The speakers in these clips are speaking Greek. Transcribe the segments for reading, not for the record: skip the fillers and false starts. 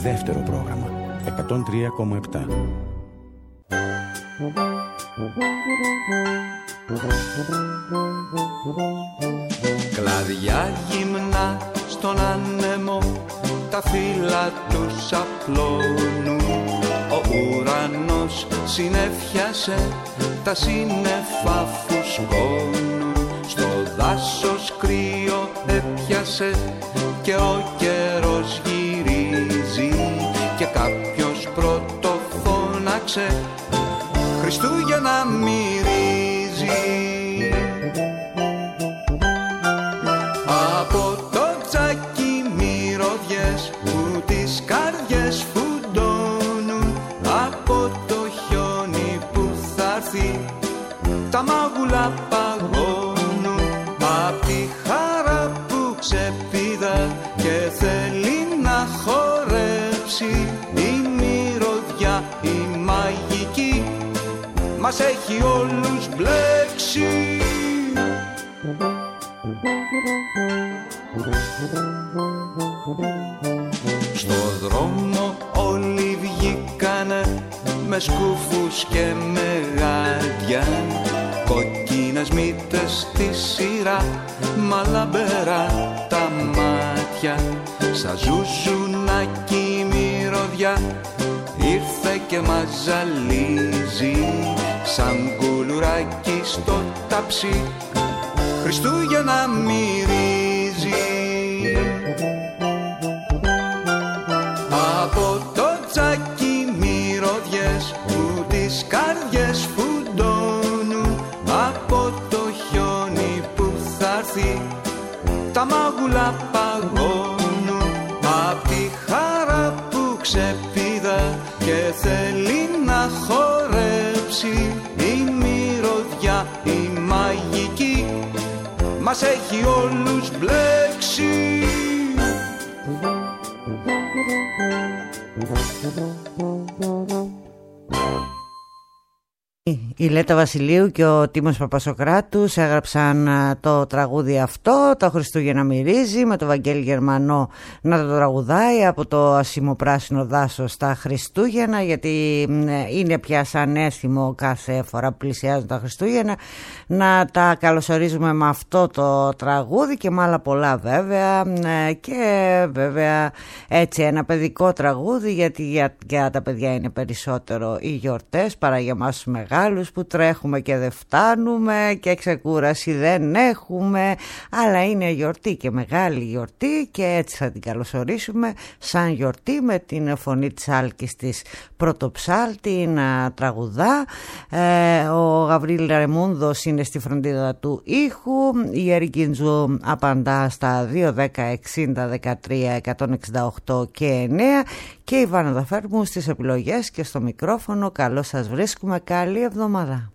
δεύτερο πρόγραμμα 103,7. Κλαδιά γυμνά στον άνεμο, τα φύλλα τους απλώνουν. Ο ουρανός συνέφιασε, τα σύννεφα φουσκώνουν. Στο δάσος κρύο έπιασε και ο καιρός γυρίζει και κάποιος πρώτο φώναξε Χριστούγεννα μυρίζει. Από το τσάκι μυρωδιές που τις καρδιές φουντώνουν, από το χιόνι που θα έρθει τα μάγουλα παγώνουν, απ' τη χαρά που ξεπηδά και θέλει να χορέψει, η μυρωδιά η μαγική μας έχει όλους μπλέξει. Στο δρόμο όλοι βγήκανε με σκούφους και με γάντια, κόκκινες μύτες στη σειρά, μα λαμπερά τα μάτια. Σαν ζουζουνάκι η μυρωδιά ήρθε και μας ζαλίζει, σαν κουλουράκι στο ταψί Χριστούγεννα μυρίζει. Από το τσάκι μυρωδιές που τις καρδιές φουντώνουν, από το χιόνι που θα έρθει τα μάγουλα παγώνουν, απ' τη χαρά που ξεπηδά και θέλει να χορέψει, η μυρωδιά η μαγική μας έχει όλους μπλέξει. Η Λέτα Βασιλείου και ο Τίμος Παπασοκράτους έγραψαν το τραγούδι αυτό, το Χριστούγεννα μυρίζει, με το Βαγγέλη Γερμανό να το τραγουδάει από το ασημοπράσινο δάσος τα Χριστούγεννα, γιατί είναι πια σαν έθιμο κάθε φορά που πλησιάζουν τα Χριστούγεννα να τα καλωσορίζουμε με αυτό το τραγούδι και με άλλα πολλά βέβαια, και βέβαια έτσι ένα παιδικό τραγούδι, γιατί για τα παιδιά είναι περισσότερο οι γιορτές παρά για εμάς τους μεγάλους που τρέχουμε και δεν φτάνουμε και ξεκούραση δεν έχουμε, αλλά είναι γιορτή και μεγάλη γιορτή και έτσι θα την καλωσορίσουμε σαν γιορτή με την φωνή της Άλκης της Πρωτοψάλτη να τραγουδά. Ο Γαβρίλ Ρεμούνδος είναι στη φροντίδα του ήχου, η Ερικίντζου απαντά στα 2, 10, 60, 13, 168 και 9 και η Βάνα Δαφέρμου στις επιλογές και στο μικρόφωνο. Καλώς σας βρίσκουμε, καλή εβδομάδα.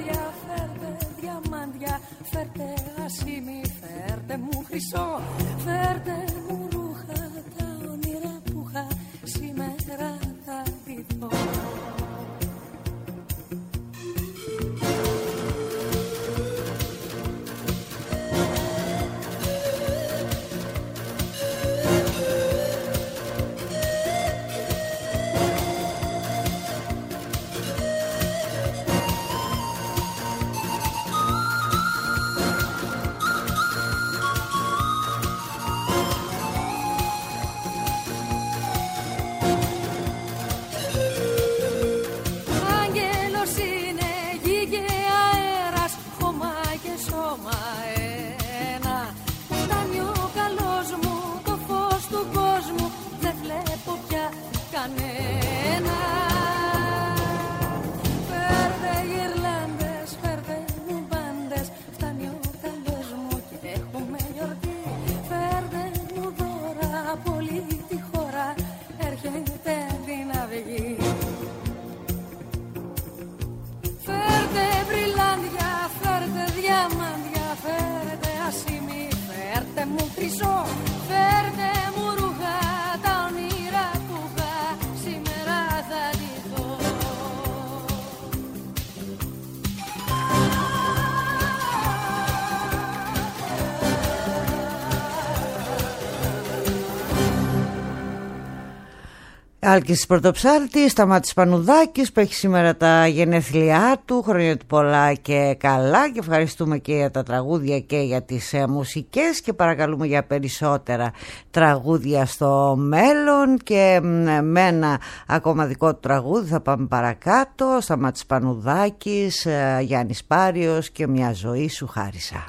βριλάντια, φέρτε διαμάντια, φέρτε ασήμι, φέρτε μου χρυσό, φέρτε μου ρούχα, τα όνειρα που είχα σήμερα θα ντυθώ. Άλκης Πρωτοψάλτης, Σταμάτης Πανουδάκης που έχει σήμερα τα γενέθλιά του, χρόνια του πολλά και καλά, και ευχαριστούμε και για τα τραγούδια και για τις μουσικές και παρακαλούμε για περισσότερα τραγούδια στο μέλλον. Και με ένα ακόμα δικό του τραγούδι θα πάμε παρακάτω. Σταμάτης Πανουδάκης, Γιάννης Πάριος και Μια ζωή σου χάρισα.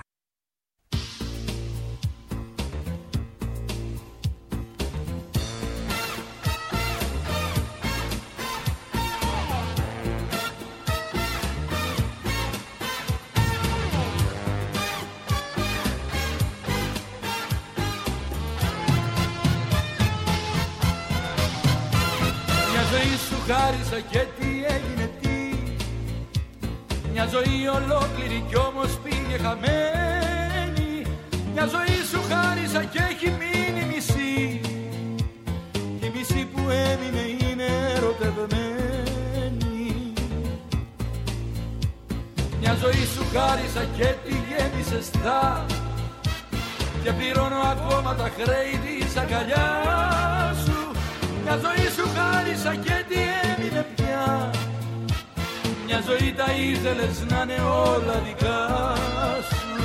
Χάρισα και τι έγινε τι, μια ζωή ολόκληρη κι όμως πήγε χαμένη. Μια ζωή σου χάρισα και έχει μείνει μισή, η μισή που έμεινε είναι ερωτευμένη. Μια ζωή σου χάρισα και τη γέμισες θά, και πληρώνω ακόμα τα χρέη της αγκαλιάς σου. Μια ζωή σου χάρισα και τι έμεινε πια, μια ζωή τα ήθελες να είναι όλα δικά σου.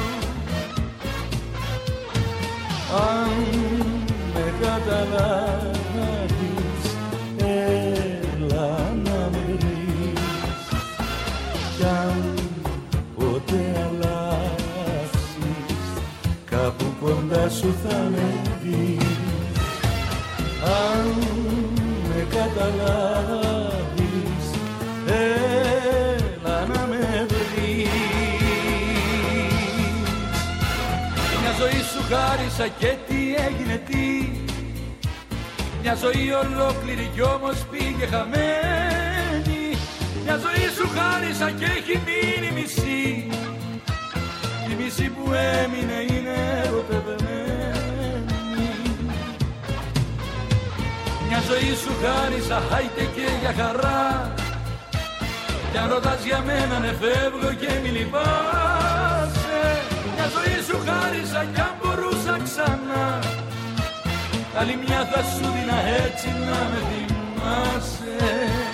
Αν με καταλάβεις, έλα να με βρεις, κι αν ποτέ αλλάξεις, κάπου κοντά σου θα με δεις. Αν με καταλάβεις, έλα να με βρεις. Μια ζωή σου χάρισα και τι έγινε τι, μια ζωή ολόκληρη κι όμως πήγε χαμένη. Μια ζωή σου χάρισα και έχει μείνει μισή, η μισή που έμεινε είναι ερωτευμένη. Μια ζωή σου χάρισα, χάιτε και για χαρά, κι αν ρωτάς για μένα ναι φεύγω και μη λυπάσαι. Μια ζωή σου χάρισα κι αν μπορούσα ξανά, άλλη μια θα σου δίνα έτσι να με θυμάσαι.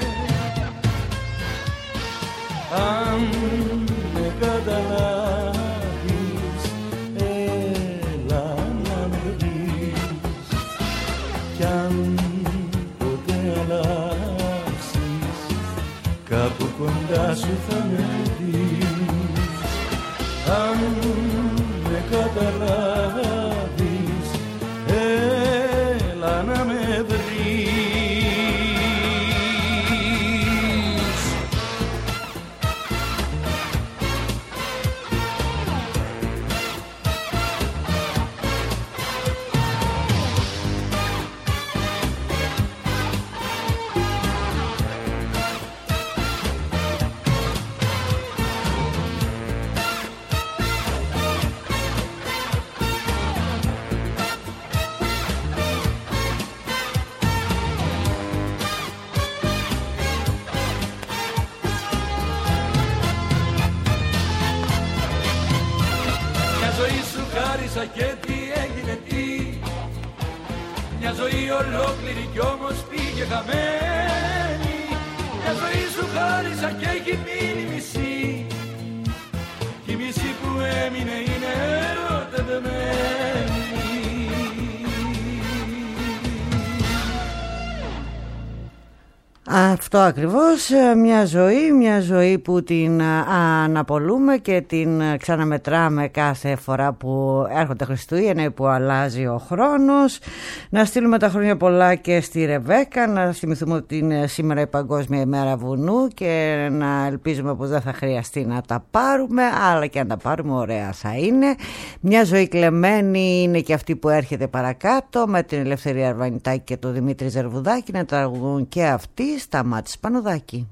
Αν με καταλάβεις, έλα να με δεις, κι αν αλλάξεις, κάπου κοντά σου θα με δεις. Αν με καταλάβεις, έλα να με βρεις. χάρισα και τι έγινε τι. Μια ζωή ολόκληρη κι όμως πήγε χαμένη. Μια ζωή σου χάρισα και έχει μείνει μισή. Κι η μισή που έμεινε είναι ερωτευμένη. Αυτό ακριβώς, μια ζωή που την αναπολούμε και την ξαναμετράμε κάθε φορά που έρχονται Χριστούγεννα, που αλλάζει ο χρόνος. Να στείλουμε τα χρόνια πολλά και στη Ρεβέκα, να θυμηθούμε ότι είναι σήμερα η Παγκόσμια ημέρα βουνού και να ελπίζουμε πως δεν θα χρειαστεί να τα πάρουμε, αλλά και αν τα πάρουμε ωραία θα είναι. Μια ζωή κλεμμένη είναι και αυτή που έρχεται παρακάτω, με την Ελευθερία Αρβανιτάκη και τον Δημήτρη Ζερβουδάκη να τραγουδούν και αυτοί. Σταμάτης Πανουδάκη.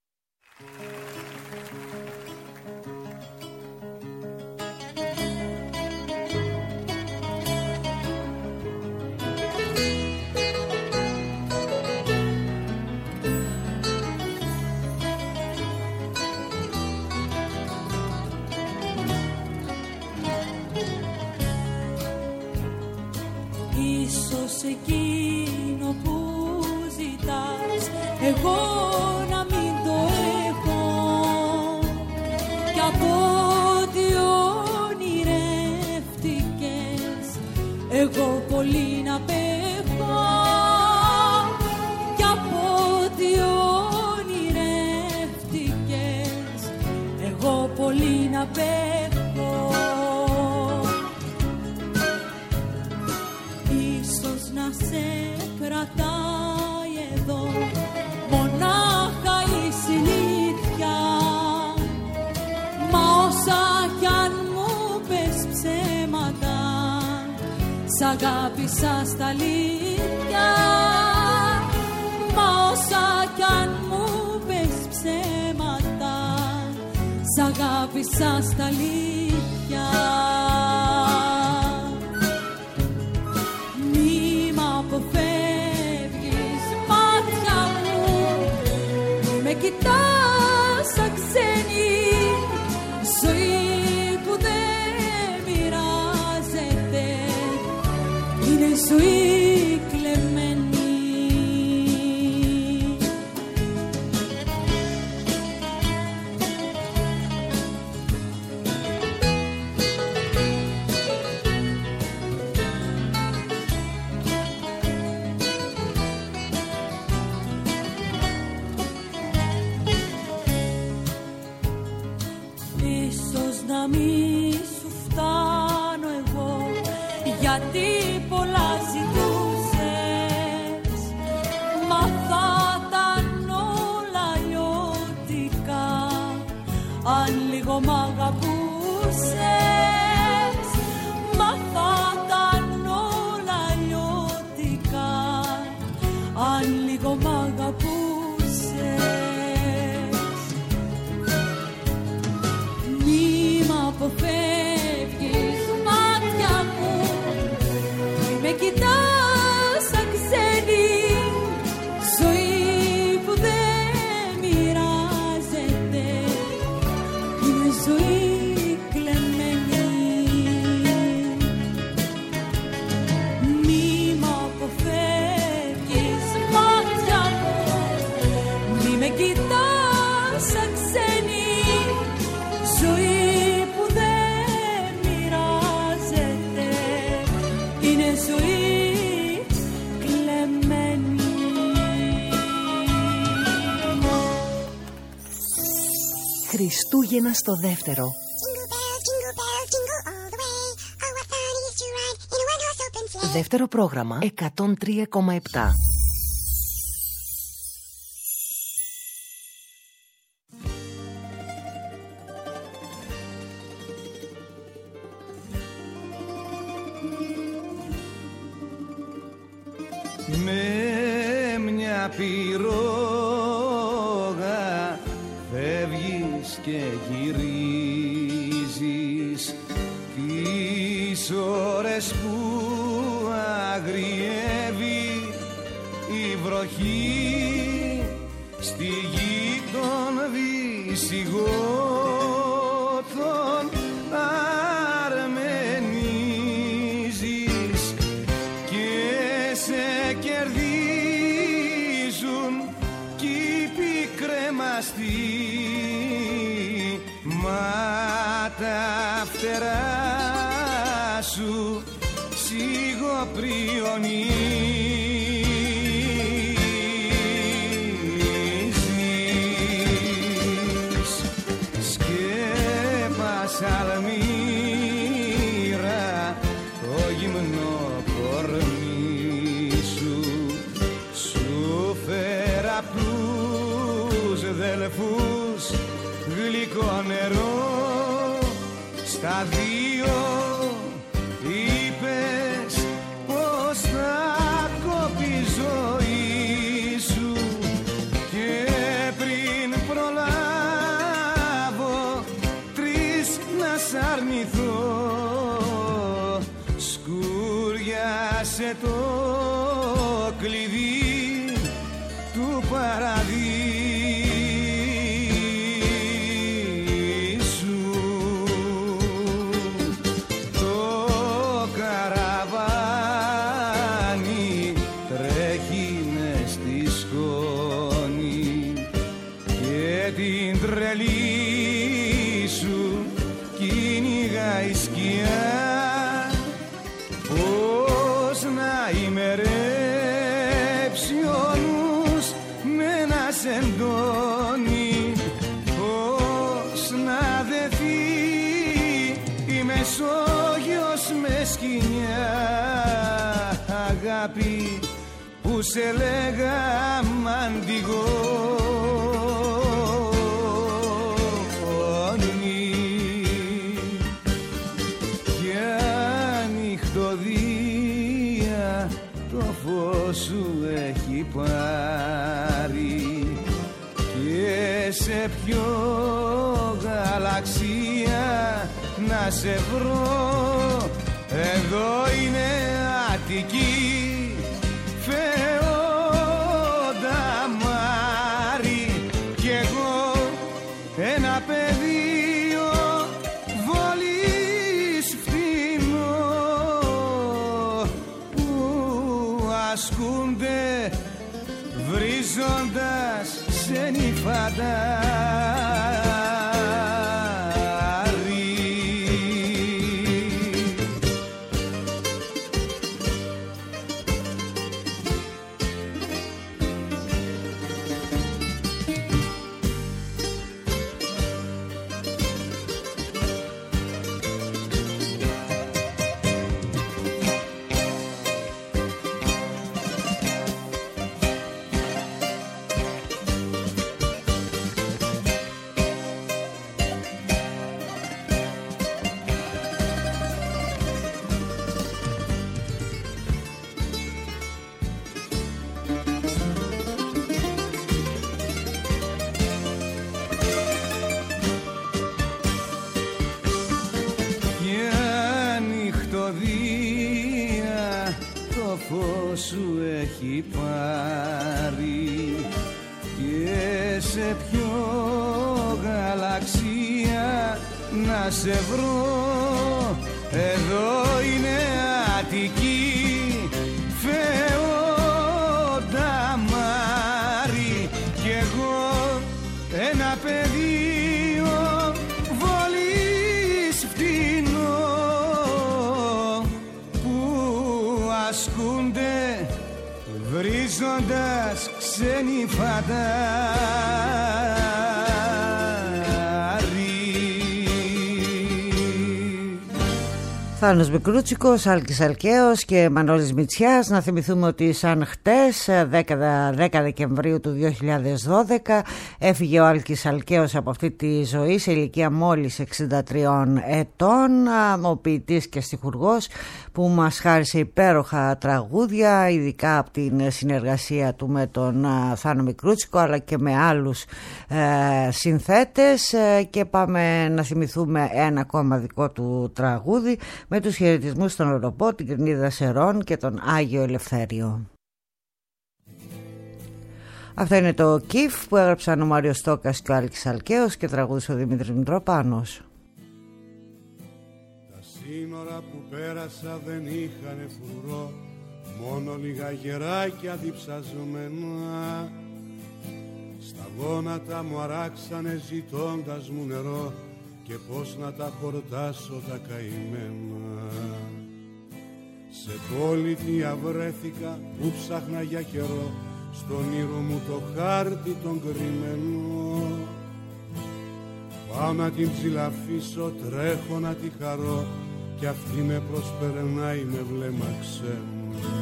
Ίσως εκείνο που ζητάς εγώ να μην το έχω, κι από ό,τι ονειρεύτηκες εγώ πολύ να πέχω, κι από ό,τι ονειρεύτηκες εγώ πολύ να πέχω. Ίσως να σε κρατάει εδώ μονάχα η συνήθεια, μα όσα κι αν μου πες ψέματα, σ' αγάπησα στα αλήθεια. Μα όσα κι αν μου πες ψέματα, σ' αγάπησα στα αλήθεια. Μη μ' αποφεύγεις μάτια μου, μη με κοιτάς σαν ξένη, ζωή που δεν μοιράζεται είναι ζωή κλεμμένη. Να μη σου φτάνω εγώ, γιατί πολλά ζητούσες, μα θα ήταν όλα λιώτικα αν λίγο μ' αγαπούσες. Μα θα ήταν όλα λιώτικα αν λίγο μ' αγαπούσες. Αποφεύγεις μάτια μου, μη με κοιτάς σαν ξένη, ζωή που δεν μοιράζεται είναι ζωή κλεμμένη. Μη μ' αποφεύγεις μάτια μου, μη με κοιτάς σαν ξένη, ζωή ζωή κλεμμένη. Χριστούγεννα στο δεύτερο. Δεύτερο πρόγραμμα 103,7. Με μια πυρόγα φεύγεις και γυρίζεις τις ώρες που αγριεύει η βροχή στη γη των Βυσσιγώτων Αρμενίων. τα φτερά σου σιγοπριονίζεις. Σκέπασα αλμύρα το γυμνό κορμί σου. Σου φέρα απ' τους δελφούς γλυκό νερό. Στα δύο είπες πως θα κόπει η ζωή σου και πριν προλάβω τρεις να σ' αρνηθώ σκούριασε το κλειδί του παραδείσου. Το καραβάνι τρέχει μες στη σκόνη και την τρελή σου κυνηγάει η σκιά. Πώς να ημερέψει ο νους με να σ' εντώνει, πώς να δεθεί η Μεσόγειος με σκηνιά. Αγάπη που σε λέγα μαντιγόνη κι ανοιχτοδία το φως σου έχει πάρει και σε ποιο γαλαξία να σε βρω. Εδώ είναι Αττική, Φεόντα Μάρη κι εγώ ένα πεδίο βόλης φτηνό που ασκούνται βρίζοντας σε νυφαντάρι. Το φως σου έχει πάρει και σε ποιο γαλαξία να σε βρω. Εδώ είναι Αττική, Φεόντα Μάρη κι εγώ ένα πεδίο βόλης φτηνό που ασκούνται βρίζοντας ξένοι φαντάρι. Θάνος Μικρούτσικος, Άλκης Αλκαίος και Μανώλης Μητσιάς. Να θυμηθούμε ότι σαν χτες 10 Δεκεμβρίου του 2012 έφυγε ο Άλκης Αλκαίος από αυτή τη ζωή σε ηλικία μόλις 63 ετών, ο ποιητής και στιχουργός που μας χάρισε υπέροχα τραγούδια, ειδικά από την συνεργασία του με τον Θάνο Μικρούτσικο αλλά και με άλλους συνθέτες. Και πάμε να θυμηθούμε ένα ακόμα δικό του τραγούδι με τους χαιρετισμούς στον Οροπό, την Κρινίδα Σερών και τον Άγιο Ελευθέριο. Αυτό είναι το ΚΙΦ που έγραψαν ο Μάριος Στόκας και ο Άλκης Αλκαίος και τραγούδισε ο Δημήτρης Μητροπάνος. Τα σύνορα που πέρασα δεν είχανε φρουρό, μόνο λίγα γεράκια διψαζομένα. Στα γόνατα μου αράξανε ζητώντας μου νερό και πώς να τα χορτάσω τα καημένα. Σε πόλη βρέθηκα που ψάχνα για καιρό, στον ήρω μου το χάρτη τον κρυμμένο. Πάω να την ψηλαφίσω, τρέχω να τη χαρώ, κι αυτή με προσπερνάει με βλέμμα ξένο.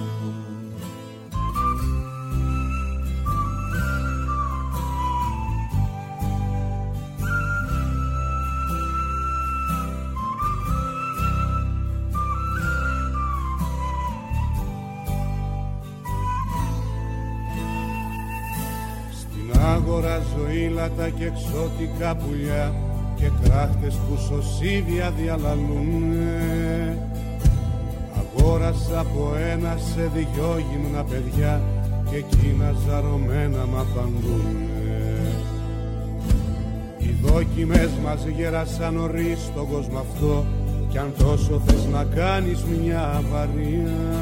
Αγοράζω ήλατα και εξώτικα πουλιά και κράχτες που σωσίβια διαλαλούνε. Αγόρασα από ένα σε δυο γυμνα παιδιά και εκείνα ζαρωμένα μ' απαντούνε. Οι δόκιμες μας γέρασαν νωρίς στον κόσμο αυτό, κι αν τόσο θες να κάνεις μια αβαρία,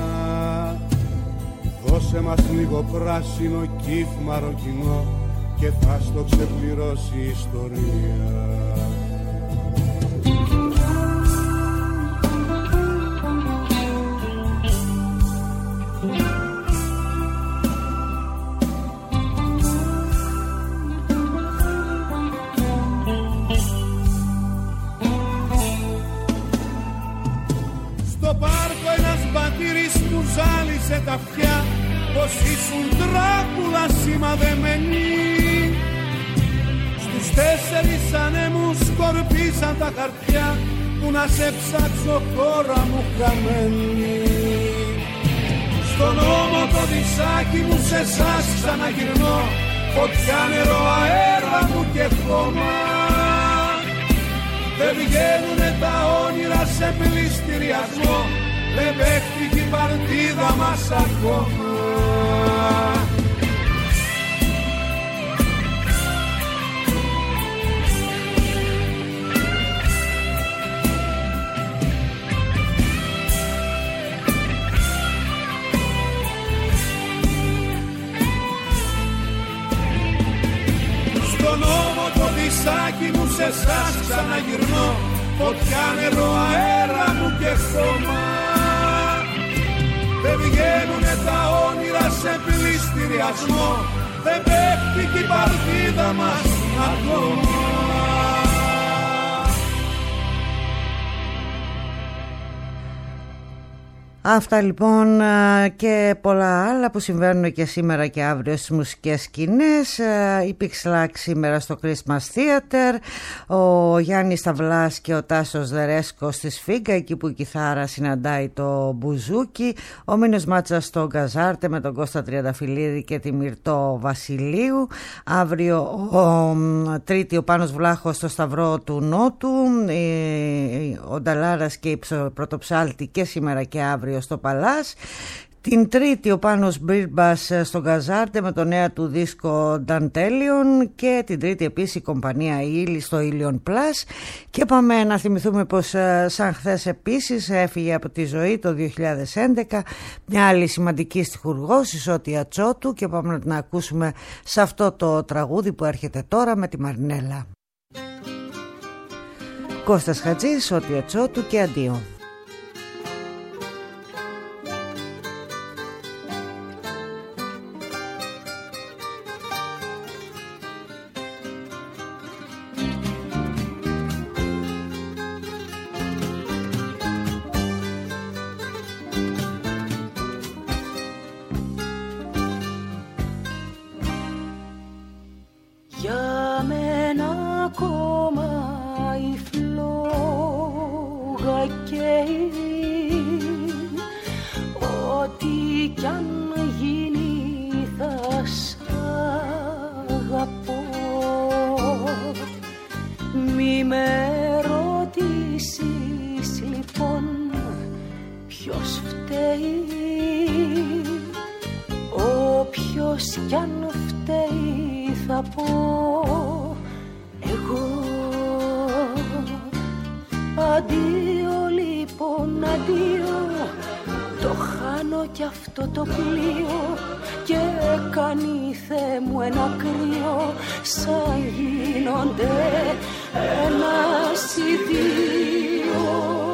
δώσε μας λίγο πράσινο κύφ μαροκινό και θα στο ξεπληρώσει η ιστορία. Στο πάρκο ένας μπατήρης που ζάλισε τα αυτιά, πως ήσουν τράκουλα σημαδεμένοι. Στους 4 ανέμους σκορπίσαν τα χαρτιά, που να σε ψάξω χώρα μου χαμένη. Στον ώμο το δισάκι μου σε εσάς ξαναγυρνώ, φωτιά, νερό, αέρα μου και χώμα. Δεν βγαίνουνε τα όνειρα σε πληστηριασμό, δεν παίχτηκε η παρτίδα μας ακόμα. Στον ώμο το δισάκι μου σε εσάς ξαναγυρνώ, φωτιά, νερό, αέρα μου και χώμα. Δεν βγαίνουνε τα όνειρα σε πληστηριασμό, δεν παίχτηκε η παρτίδα μας ακόμα. Αυτά λοιπόν και πολλά άλλα που συμβαίνουν και σήμερα και αύριο στις μουσικές σκηνές. Η Pixlax σήμερα στο Christmas Theater, ο Γιάννης Σταυλάς και ο Τάσος Δερέσκος στη Σφίγγα, εκεί που η κιθάρα συναντάει το μπουζούκι, ο Μίνος Μάτσας στο Γκαζάρτε με τον Κώστα Τριανταφυλλίδη και τη Μυρτώ Βασιλείου. Αύριο Τρίτη ο Πάνος Βλάχος στο Σταυρό του Νότου, ο Νταλάρας και η Πρωτοψάλτη και σήμερα και αύριο στο Παλάς. Την Τρίτη ο Πάνος Μπίρμπας στο Γκαζάρτε με το νέα του δίσκο Νταντέλιον, και την Τρίτη επίσης η κομπανία Ήλι στο Ήλιον Πλάς. Και πάμε να θυμηθούμε πως σαν χθες επίσης έφυγε από τη ζωή το 2011 μια άλλη σημαντική στιχουργός, η Σώτια Τσότου, και πάμε να την ακούσουμε σε αυτό το τραγούδι που έρχεται τώρα με τη Μαρινέλα. Κώστας Χατζής, Σώτια Τσότου και αντίο. Αντίο λοιπόν, αντίο, το χάρη χάνω κι αυτό το πλοίο και κάνει Θεέ μου ένα κρύο, σαν γίνονται ένας ή δύο.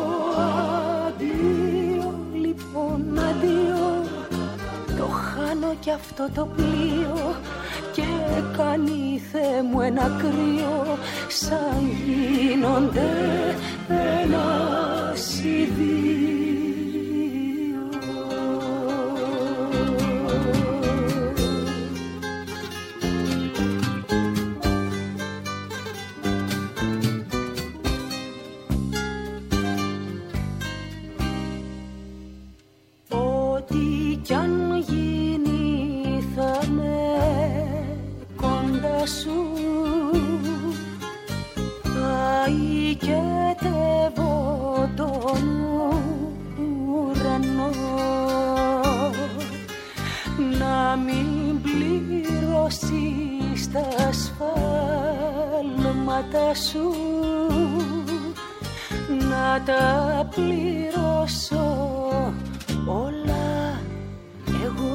Αντίο λοιπόν, αντίο, το χάνω κι αυτό το πλοίο και κάνει Θεέ μου ένα κρύο, σαν γίνονται ένας ή δύο. Ό,τι κι αν γίνει θα με κοντά σου, θα οικετεύω τον ουρανό, να μην πληρώσεις τα ασφάλματα σου, να τα πληρώσω όλα εγώ.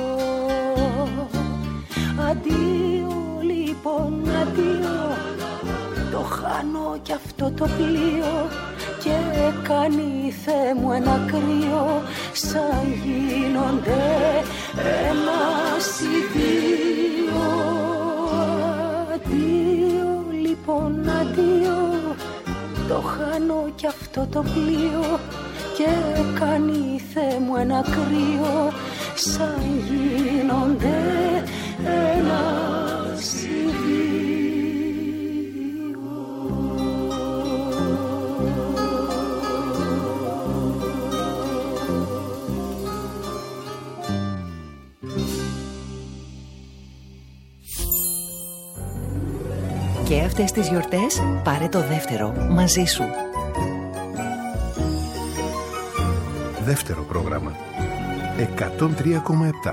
Αντίο λοιπόν, αντίο, το χάνω κι αυτό το πλοίο και κάνει Θεέ μου ένα κρύο, σαν γίνονται ένας ή δύο. Αντίο λοιπόν, αντίο, το χάνω κι αυτό το πλοίο και κάνει Θεέ μου ένα κρύο, σαν γίνονται ένας ή δύο. Και αυτές τις γιορτές πάρε το δεύτερο μαζί σου. Δεύτερο πρόγραμμα 103,7.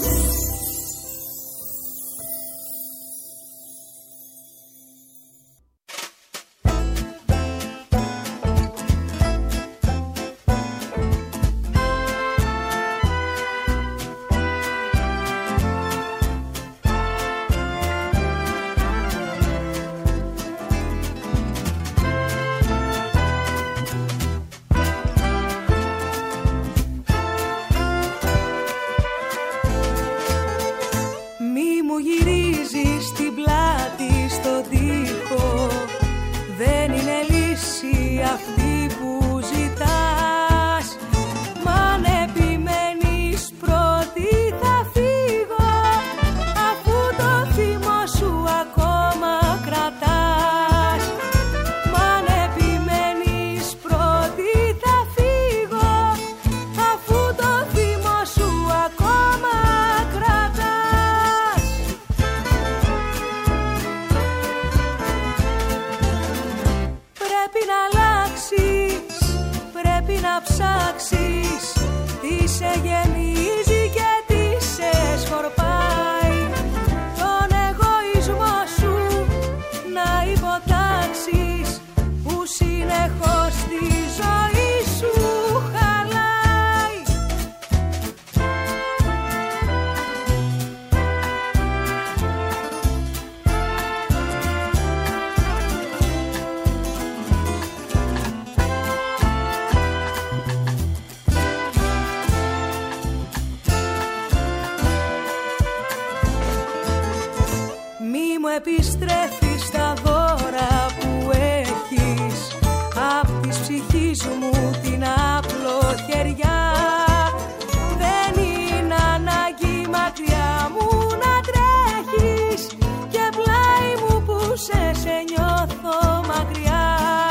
Επιστρέφεις τα δώρα που έχεις απ' της ψυχής μου την απλοχεριά. Δεν είναι ανάγκη μακριά μου να τρέχεις και πλάι μου που σε νιώθω μακριά.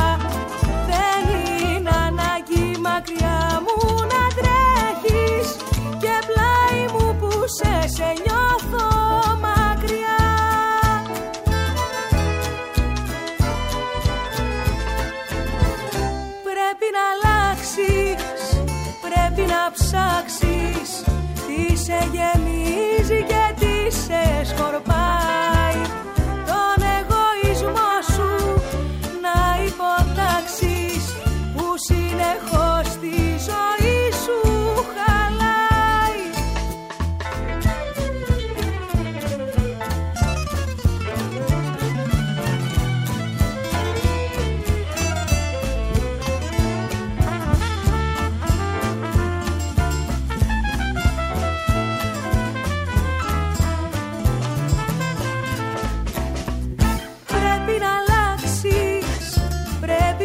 Δεν είναι ανάγκη μακριά μου να τρέχεις και πλάι μου που σε νιώθω μακριά. Πρέπει να ψάξεις τι σε γεμίζει και τι σε σκορπάει. Τον εγωισμό σου να υποτάξεις που συνεχώς τη ζωή σου χαλάει.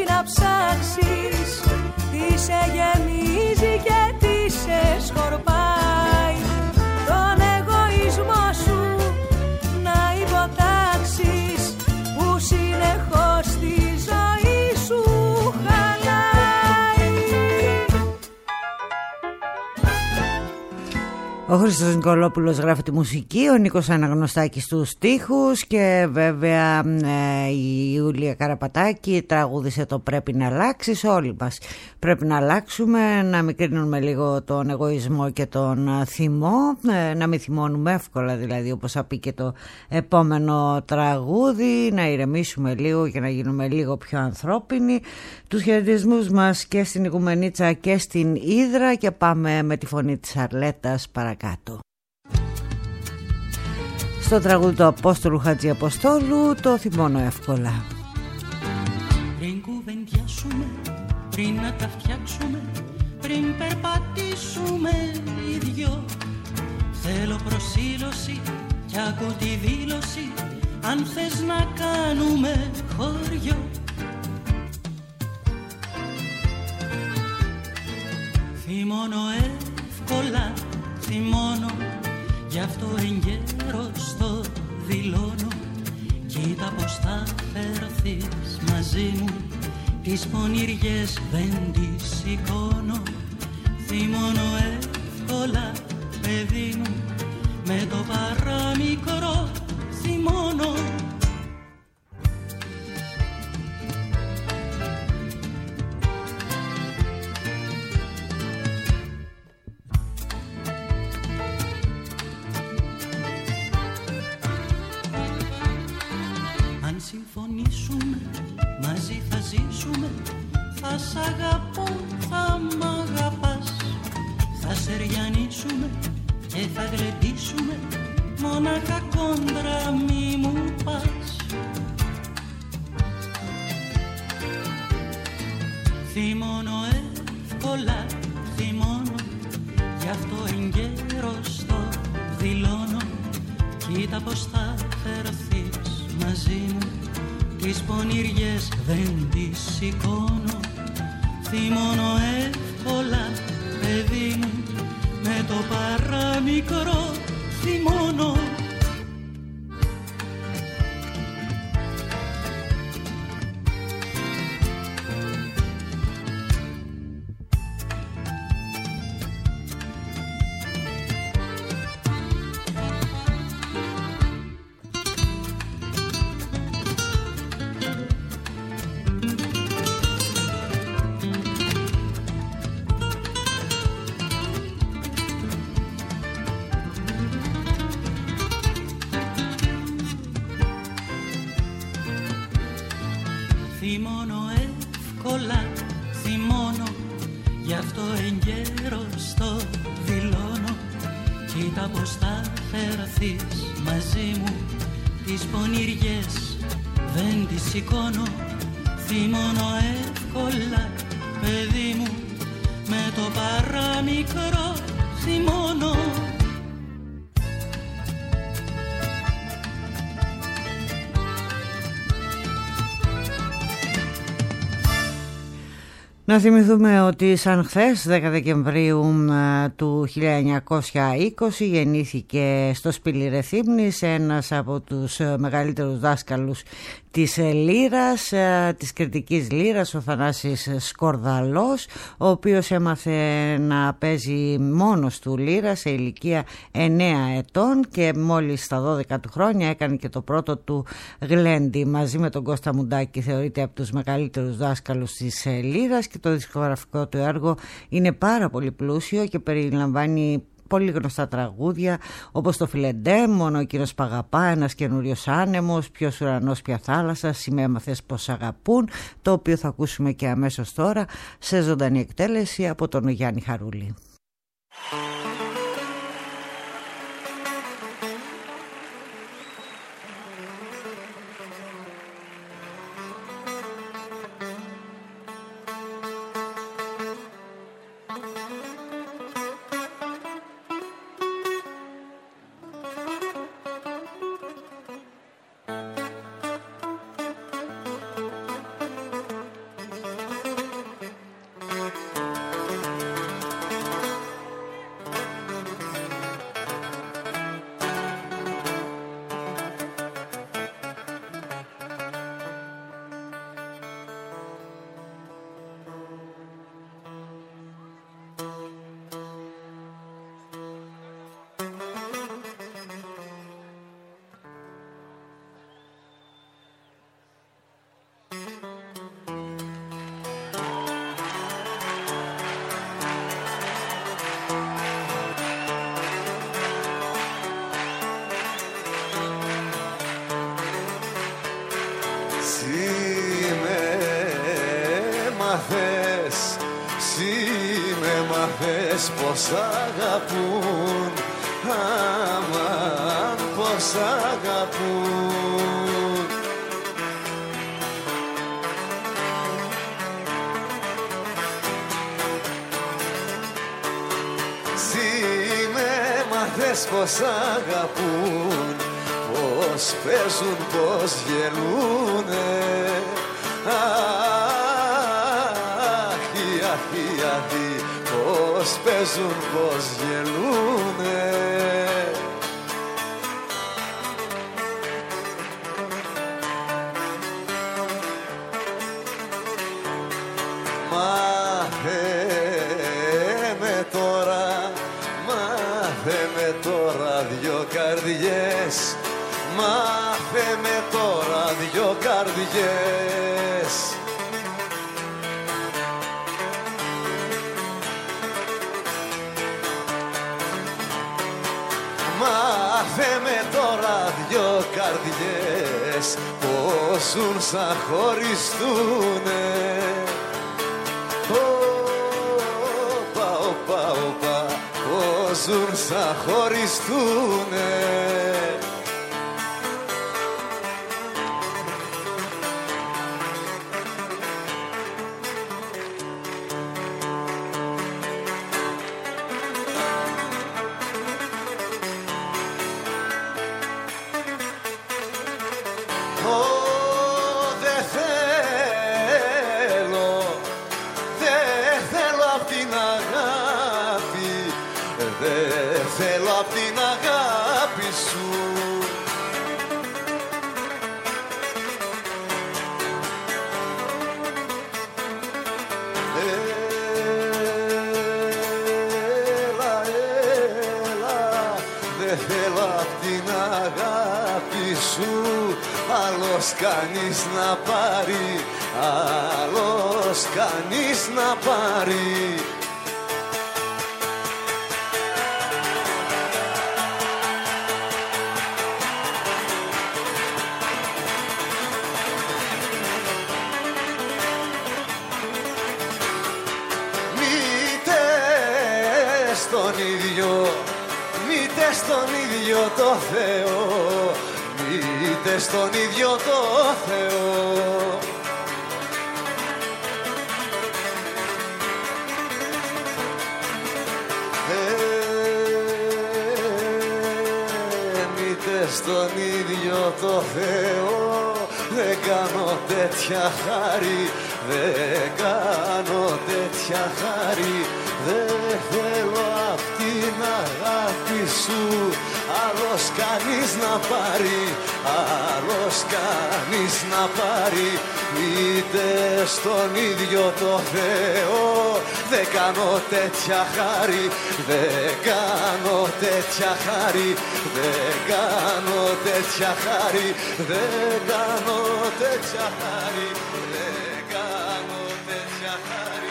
να ψάξεις τι σε γεμίζει και τι σε σκορπάει. Τον εγωισμό σου να υποτάξεις που συνεχώς τη ζωή σου χαλάει. Ο Χρήστος Νικολόπουλος γράφει τη μουσική, ο Νίκος Αναγνωστάκης τους στίχους και βέβαια η Ιούλια Καραπατάκη τραγούδισε το «Πρέπει να αλλάξεις». Όλοι μας πρέπει να αλλάξουμε, να μικρύνουμε λίγο τον εγωισμό και τον θυμό, να μην θυμώνουμε εύκολα δηλαδή, όπως θα πει και το επόμενο τραγούδι, να ηρεμήσουμε λίγο και να γίνουμε λίγο πιο ανθρώπινοι. Τους χαιρετισμούς μας και στην Οικουμενίτσα και στην Ύδρα και πάμε με τη φωνή της Αρλέτας παρακάτω. Στο τραγούδι του Απόστολου Χατζηαποστόλου, το θυμώνω εύκολα. Πριν κουβεντιάσουμε, πριν να τα φτιάξουμε, πριν περπατήσουμε οι δυο, θέλω προσήλωση κι άκου τη δήλωση, αν θες να κάνουμε χωριό. Θυμώνω εύκολα, θυμώνω, γι' αυτό εγκαίρος το δηλώνω. Κοίτα πως θα φερθείς μαζί μου, τις πονηριές δεν τις σηκώνω. Θυμώνω εύκολα, παιδί μου, με το παραμικρό θυμώνω. Συμφωνήσουμε, μαζί θα ζήσουμε, θα σ' αγαπώ, θα μ' αγαπάς, θα σεριανίσουμε και θα γλεντήσουμε, μόναχα κόντρα μη μου πας. Θυμώνω εύκολα, θυμώνω, γι' αυτό εγκαίρος το δηλώνω. Κοίτα πως θα φερθείς μαζί μου, τις πονηριές δεν τις σηκώνω. Θυμώνω εύκολα, παιδί μου, με το παραμικρό θυμώνω. Θυμώνω εύκολα, θυμώνω, γι' αυτό εγκαίρος το δηλώνω. Κοίτα πως θα φερθείς μαζί μου, τις πονηριές δεν τις σηκώνω. Θυμώνω εύκολα, παιδί μου, με το παραμικρό θυμώνω. Να θυμηθούμε ότι σαν χθες 10 Δεκεμβρίου του 1920 γεννήθηκε στο Σπήλι Ρεθύμνης ένας από τους μεγαλύτερους δάσκαλους της λύρας, της κρητικής λύρας, ο Θανάσης Σκορδαλός, ο οποίος έμαθε να παίζει μόνος του λύρα σε ηλικία 9 ετών και μόλις στα 12 του χρόνια έκανε και το πρώτο του γλέντι. Μαζί με τον Κώστα Μουντάκη θεωρείται από τους μεγαλύτερους δάσκαλους της λύρας και το δισκογραφικό του έργο είναι πάρα πολύ πλούσιο και περιλαμβάνει πολύ γνωστά τραγούδια όπως το Φιλεντέμ, Μόνο ο κύριος Παγαπά, Ένας καινούριος άνεμος, Ποιος ουρανός ποια θάλασσα, Σημαίμαθες πως αγαπούν, το οποίο θα ακούσουμε και αμέσως τώρα σε ζωντανή εκτέλεση από τον Γιάννη Χαρούλη. μάθες, μάθες πως αγαπούν, αμάν πως αγαπούν. Μάθες πως αγαπούν, πως παίζουν, πως γελούνε. Αχι, αχι, αχι, πως παίζουν, πως γελούνε. Μάθε με τώρα δυο καρδιές, μάθε με τώρα δυο καρδιές. Μάθε με τώρα δυο καρδιές, πως ζουν σαν χωριστούνε. Όπα, όπα, όπα, πως ζουν σαν χωριστούνε. Θέλω απ' την αγάπη σου. Έλα, έλα, δεν θέλω απ' την αγάπη σου. Άλλος κανείς να πάρει, άλλος κανείς να πάρει. Στον ίδιο το Θεό, μήτε στον ίδιο το Θεό. Μήτε στον ίδιο το Θεό, δεν κάνω τέτοια χάρη, δεν κάνω τέτοια χάρη. Δεν θέλω απ' την αγάπη σου άλλος κανείς να πάρει, άλλος κανείς να πάρει. Είτε στον ίδιο το Θεό, δεν κάνω τέτοια χάρη, δεν κάνω τέτοια χάρη, δεν κάνω τέτοια χάρη, δεν κάνω τέτοια χάρη, δεν κάνω τέτοια χάρη.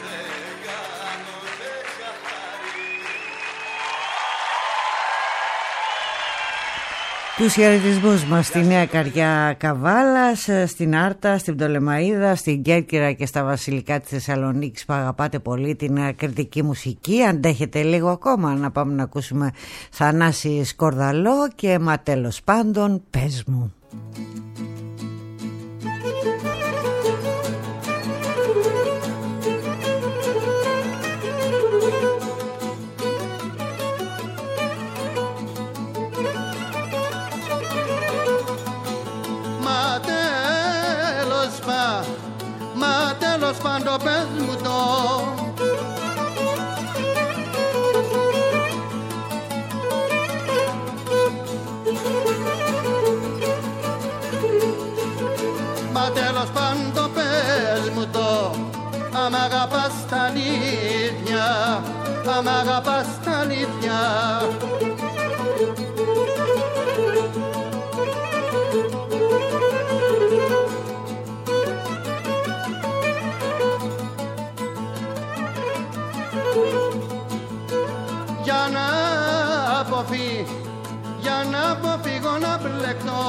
Τους χαιρετισμούς μας στη Νέα Καρδιά Καβάλας, στην Άρτα, στην Πτολεμαΐδα, στην Κέρκυρα και στα βασιλικά της Θεσσαλονίκης που αγαπάτε πολύ την κριτική μουσική. Αντέχετε λίγο ακόμα να πάμε να ακούσουμε Θανάση Σκορδαλό και «Μα τέλος πάντων πες μου». Μα τέλος πάντων πες μου το. Μα τέλος πάντων πες μου το. Αν αγαπάς τα αλήθεια, αν αγαπάς τα αλήθεια. Για να αποφύγω να μπλεκτώ.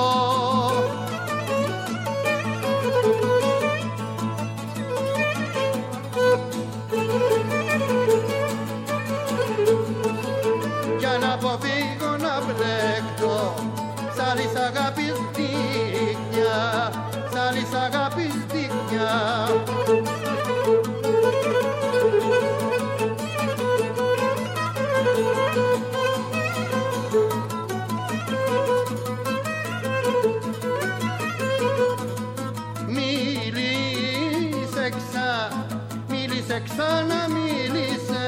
Μίλησε, ξαναμίλησε.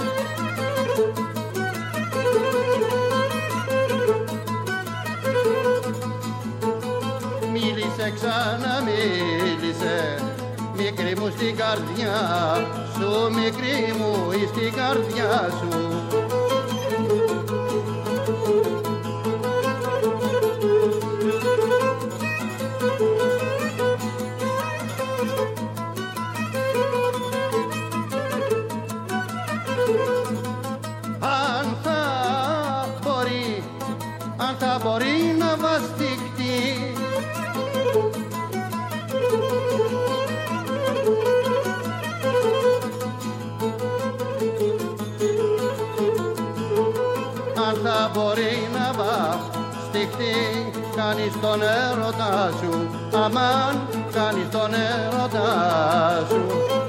Μίλησε, ξαναμίλησε. Μικρή μου στην καρδιά σου, μικρή μου στην καρδιά σου. Αν θα μπορεί να βαστιχτεί, αν θα μπορεί να βαστιχτεί, κάνεις τον έρωτα σου, αμάν κάνεις τον έρωτα σου.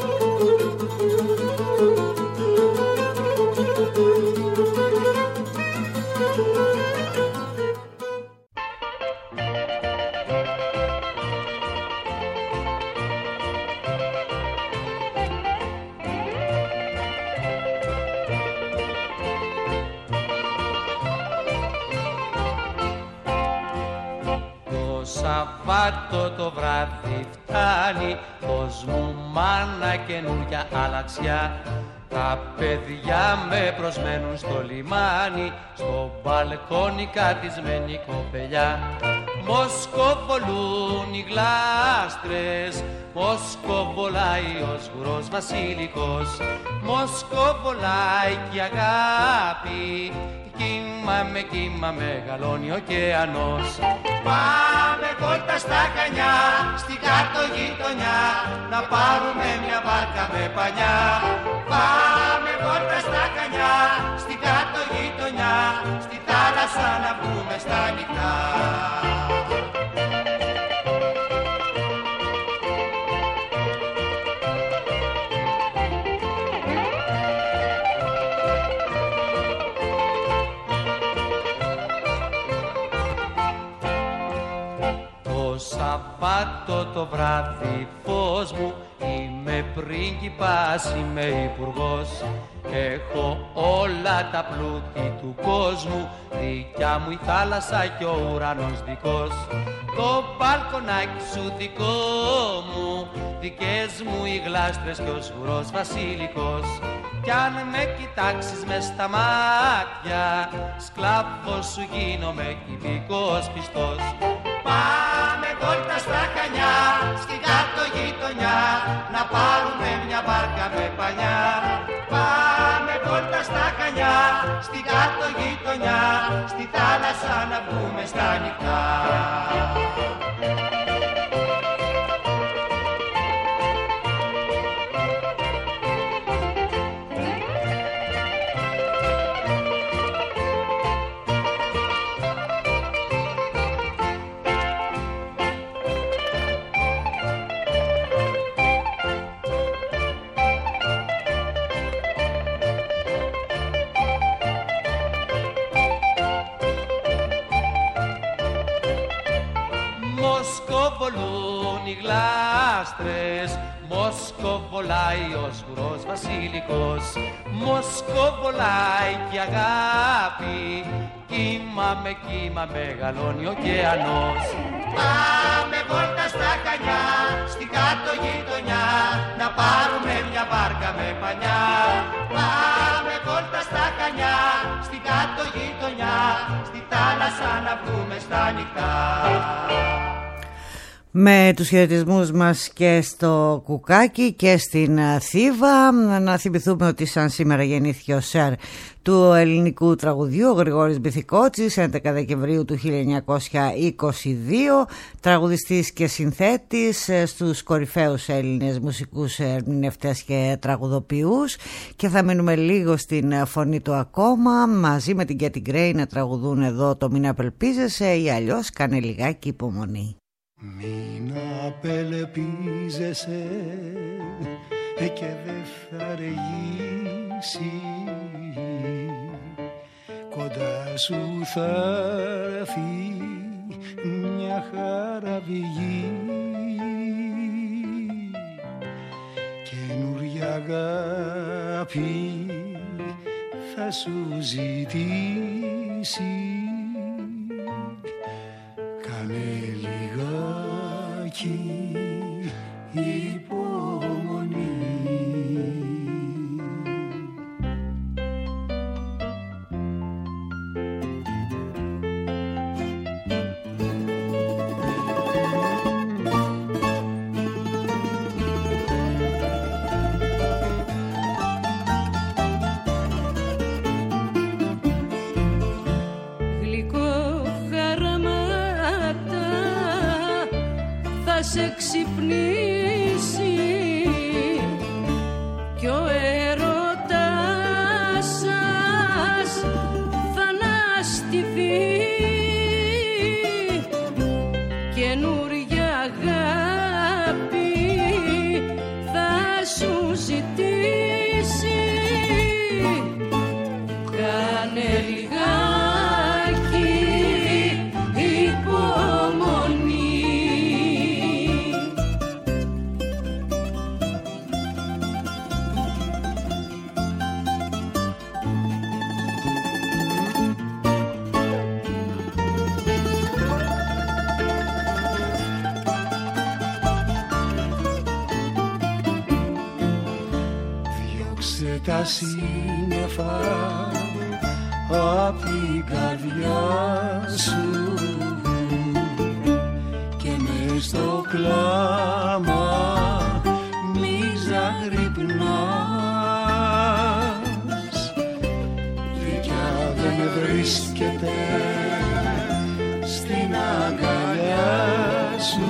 Σαββάτο το βράδυ φτάνει, πως μου μάνα καινούρια αλαξιά. Τα παιδιά με προσμένουν στο λιμάνι, στο μπαλκόνι καθισμένη κοπελιά. Μοσκοβολούν οι γλάστρες, μοσκοβολάει ο σγουρός βασιλικός. Μοσκοβολάει κι η αγάπη, κύμα μεγαλώνει ο ωκεανός. Πάμε βόλτα στα Χανιά, στην κάτω γειτονιά, να πάρουμε μια βάρκα με πανιά. Πάμε βόλτα στα Χανιά, στην κάτω γειτονιά, στη θάλασσα να βγούμε στα νυχτά. Σαββάτο το βράδυ φως μου, είμαι πρίγκιπας, είμαι υπουργός. Έχω όλα τα πλούτη του κόσμου, δικιά μου η θάλασσα και ο ουρανός δικός. Το μπαλκονάκι σου δικό μου, δικές μου οι γλάστρες και ο σγουρός βασιλικός. Κι αν με κοιτάξεις μες στα μάτια, σκλάβος σου γίνομαι κυβικός πιστός. Πάμε βόλτα στα Χανιά, στην κάτω γειτονιά, να πάρουμε μια βάρκα με πανιά. Πάμε βόλτα στα Χανιά, στην κάτω γειτονιά, στη θάλασσα να βγούμε στα νυχτά. Μοσκοβολούν οι γλάστρες, μοσκοβολάει ο σγουρός βασιλικός. Μοσκοβολάει κι η αγάπη, κύμα μεγαλώνει ο ωκεανός. Πάμε βόλτα στα Χανιά, στην κάτω γειτονιά, να πάρουμε μια βάρκα με πανιά. Πάμε βόλτα στα Χανιά, στην κάτω γειτονιά, στη θάλασσα να βγούμε στα νυχτά. Με τους χαιρετισμούς μας και στο Κουκάκι και στην Θήβα. Να θυμηθούμε ότι σαν σήμερα γεννήθηκε ο Σερ του ελληνικού τραγουδιού, ο Γρηγόρης Μπιθικότσης, 11 Δεκεμβρίου του 1922, τραγουδιστής και συνθέτης στους κορυφαίους Έλληνες μουσικούς ερμηνευτές και τραγουδοποιούς. Και θα μείνουμε λίγο στην φωνή του ακόμα, μαζί με την Κέτι Γκρέι να τραγουδούν εδώ το «Μην απελπίζεσαι» ή αλλιώς «Κάνε λιγάκι υπομονή». Μην απελπίζεσαι και δεν θα αργήσει, κοντά σου θα έρθει μια χαραβηγή, καινούρια αγάπη θα σου ζητήσει. Κάνε λιγάκι υπομονή. Σε ξυπνήσει κι ο έρωτας σας θα αναστηθεί. Καινούρια αγάπη θα σου ζητήσει. Κάνε λιγάκι υπομονή. Τα σύννεφα απ' την καρδιά σου και μες στο κλάμα μη ζαγρυπνάς. Δικιά δεν βρίσκεται στην αγκαλιά σου.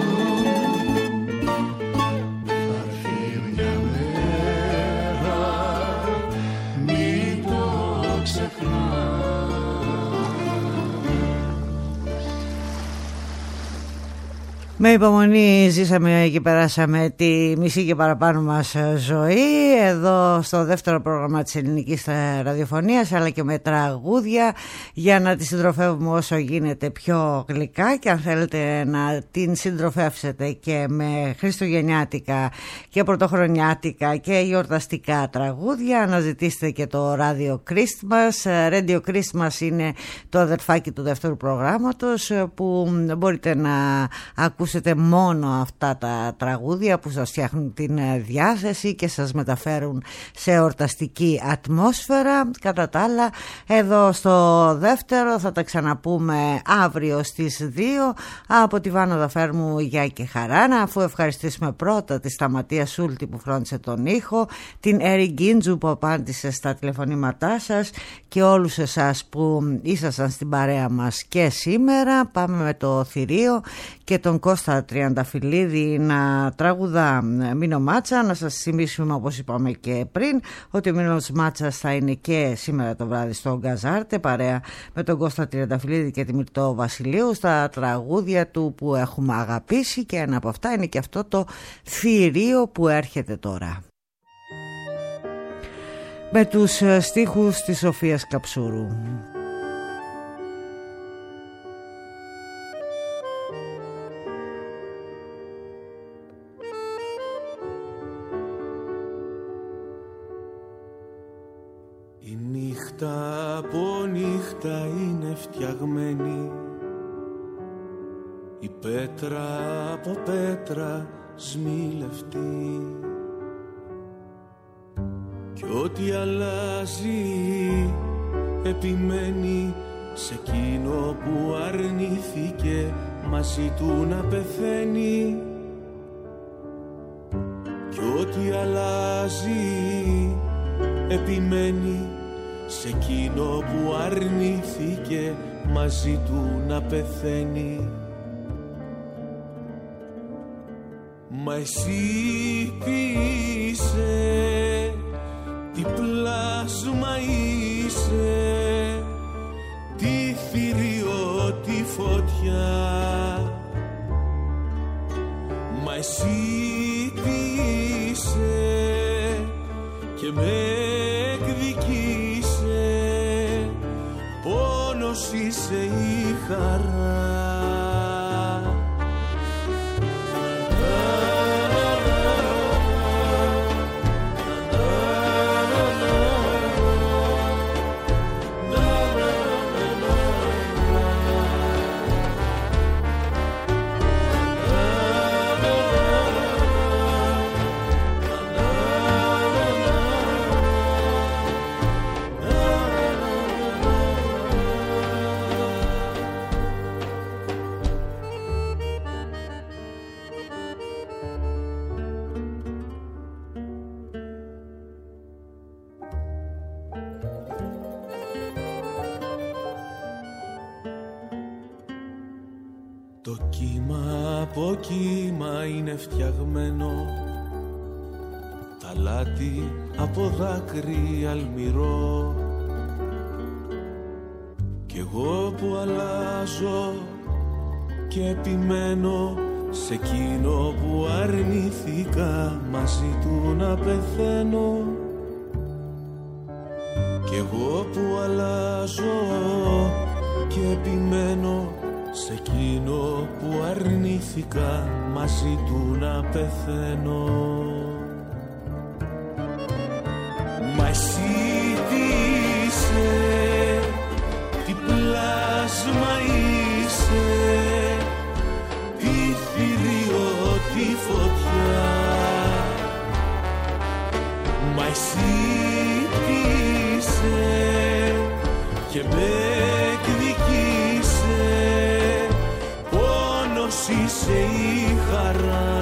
Με υπομονή ζήσαμε και περάσαμε τη μισή και παραπάνω μας ζωή εδώ στο δεύτερο πρόγραμμα της ελληνικής ραδιοφωνίας, αλλά και με τραγούδια για να τη συντροφεύουμε όσο γίνεται πιο γλυκά, και αν θέλετε να την συντροφεύσετε και με χριστουγεννιάτικα και πρωτοχρονιάτικα και γιορταστικά τραγούδια, αναζητήστε και το Radio Christmas. Radio Christmas είναι το αδερφάκι του δεύτερου προγράμματος που μπορείτε να ακούσετε μόνο αυτά τα τραγούδια που σας φτιάχνουν την διάθεση και σας μεταφέρουν σε εορταστική ατμόσφαιρα. Κατά τα άλλα, εδώ στο δεύτερο θα τα ξαναπούμε αύριο στις 2. Από τη Βάνα Δαφέρμου, γεια και χαρά. Αφού ευχαριστήσουμε πρώτα τη Σταματία Σούλτη που φρόντισε τον ήχο, την Έρη Γκίντζου που απάντησε στα τηλεφωνήματά σας και όλους εσάς που ήσασταν στην παρέα μας και σήμερα. Πάμε με το θηρίο και τον Κώστα Τριανταφυλλίδη να τραγουδά Μίνο Μάτσα. Να σας θυμίσουμε, όπως είπαμε και πριν, ότι ο Μίνος Μάτσας θα είναι και σήμερα το βράδυ στο Γκαζάρτε παρέα με τον Κώστα Τριανταφυλλίδη και τη Μυρτώ Βασιλείου στα τραγούδια του που έχουμε αγαπήσει, και ένα από αυτά είναι και αυτό το θηρίο που έρχεται τώρα με τους στίχους της Σοφίας Καψούρου. Η νύχτα από νύχτα είναι φτιαγμένη, η πέτρα από πέτρα σμιλευτή, κι ό,τι αλλάζει επιμένει σε εκείνο που αρνήθηκε μαζί του να πεθαίνει, κι ό,τι αλλάζει επιμένει σε εκείνο που αρνήθηκε μαζί του να πεθαίνει. Μα εσύ τι είσαι, τι πλάσμα είσαι, τι θηρίο, τι φωτιά. Μα εσύ τι είσαι και με εκδικήσε, πόνος είσαι η χαρά. Το κύμα από κύμα είναι φτιαγμένο, τα λάτι από δάκρυ αλμυρό. Κι εγώ που αλλάζω και επιμένω σε εκείνο που αρνήθηκα μαζί του να πεθαίνω. Κι εγώ που αλλάζω και επιμένω σε εκείνο που αρνήθηκα μαζί του να πεθαίνω. Μα εσύ τι είσαι, τι πλάσμα είσαι, τι θηρίο, τι φωτιά. Μα εσύ τι είσαι και με εκδικήσε, πόνος είσαι η χαρά.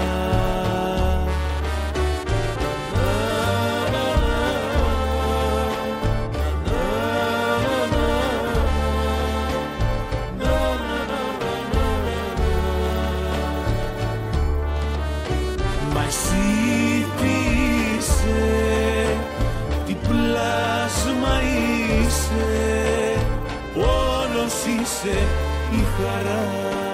Μα εσύ τι είσαι, τι πλάσμα είσαι, πόνος είσαι η χαρά.